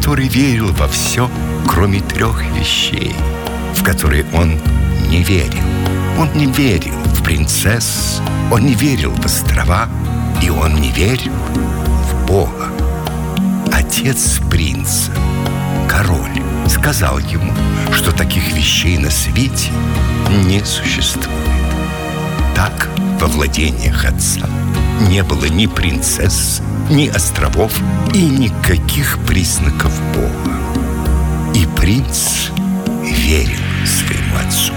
который верил во все, кроме 3 вещей, в которые он не верил. Он не верил в принцесс, он не верил в острова, и он не верил в Бога. Отец принца, король, сказал ему, что таких вещей на свете не существует. Так во владениях отца не было ни принцесс, ни островов и никаких признаков Бога. И принц верил своему отцу.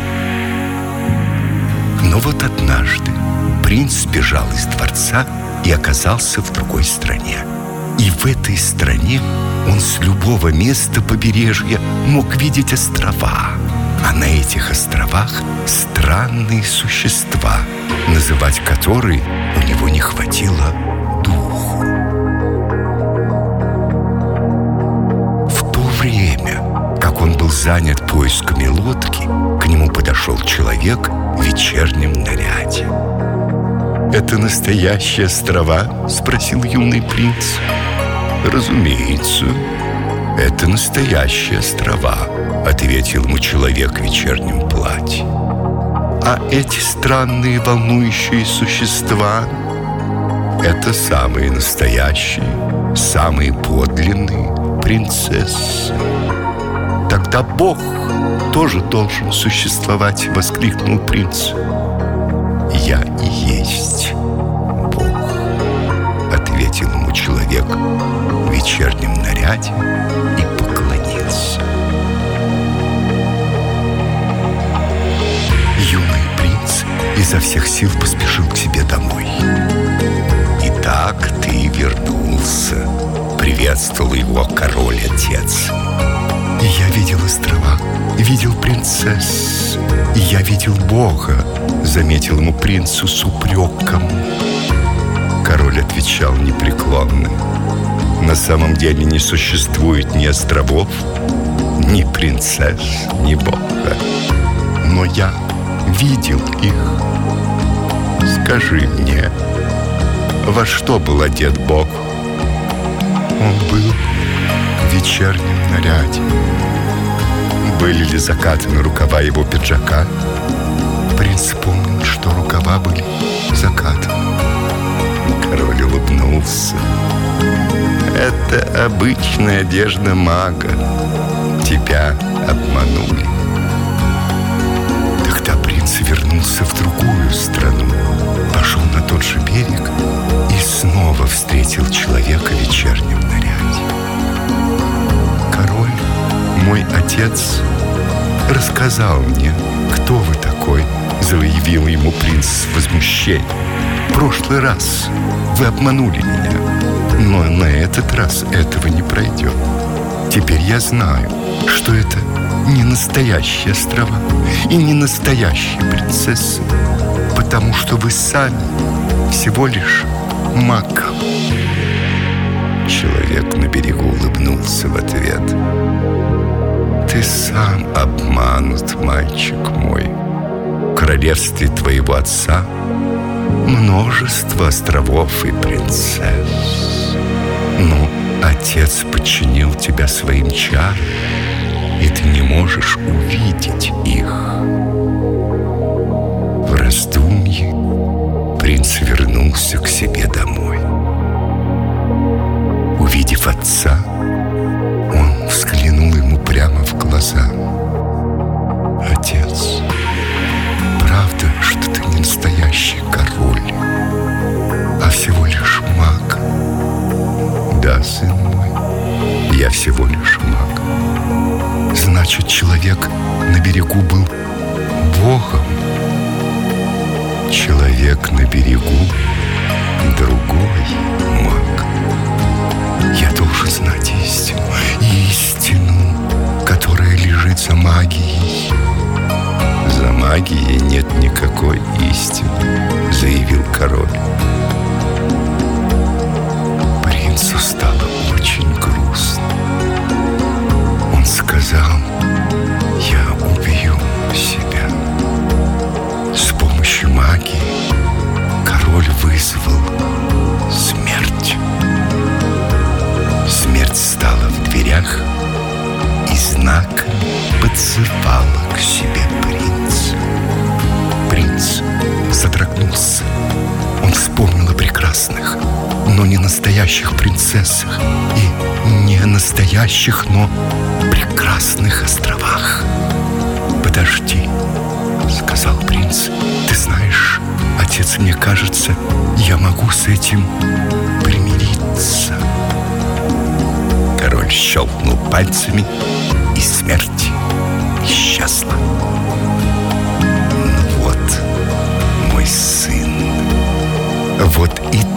Но вот однажды принц сбежал из дворца и оказался в другой стране. И в этой стране он с любого места побережья мог видеть острова. А на этих островах странные существа, называть которые у него не хватило духу. В то время, как он был занят поисками лодки, к нему подошел человек в вечернем наряде. «Это настоящие острова?» — спросил юный принц. «Разумеется, это настоящие острова», — ответил ему человек в вечернем платье. «А эти странные волнующие существа — это самые настоящие, самые подлинные принцессы». «Тогда Бог тоже должен существовать», — воскликнул принц. «Я и есть Бог», — ответил ему человек в вечернем наряде и поклонился. Юный принц изо всех сил поспешил к себе домой. «Итак, ты вернулся», — приветствовал его король-отец. «И я видел острова, видел принцесс, и я видел Бога», — заметил ему принцу с упреком. Король отвечал непреклонно: «На самом деле не существует ни островов, ни принцесс, ни Бога. Но я видел их. Скажи мне, во что был одет Бог?» «Он был в вечернем наряде». «Были ли закатаны рукава его пиджака?» Принц помнил, что рукава были закатаны. Король улыбнулся. «Это обычная одежда мага. Тебя обманули». Тогда принц вернулся в другую страну, пошел на тот же берег и снова встретил человека в вечернем наряде. «Король, мой отец, рассказал мне, кто вы такой», — заявил ему принц с возмущением. «В прошлый раз вы обманули меня, но на этот раз этого не пройдет. Теперь я знаю, что это не настоящие острова и не настоящие принцессы, потому что вы сами всего лишь маг». Человек на берегу улыбнулся в ответ. «Ты сам обманут, мальчик мой. В королевстве твоего отца множество островов и принцесс. Но отец подчинил тебя своим чарам, и ты не можешь увидеть их». В раздумье принц вернулся к себе домой. Увидев отца, он взглянул ему прямо в глаза. «Отец, правда, что ты не настоящий король, а всего лишь маг?» «Да, сын мой, я всего лишь маг». «Значит, человек на берегу был Богом?» «Человек на берегу другой маг. Я должен знать истину, истину, которая лежит за магией». «За магией нет никакой истины», — заявил король. Принцу стало очень грустно. Он сказал: «Я убью себя». С помощью магии король вызвал смерть. Смерть стала в дверях призывала к себе принца. Принц содрогнулся. Он вспомнил о прекрасных, но не настоящих принцессах и не настоящих, но прекрасных островах. «Подожди», — сказал принц. «Ты знаешь, отец, мне кажется, я могу с этим примириться». Король щелкнул пальцами, и смерть исчезла. «Ну вот, мой сын, вот и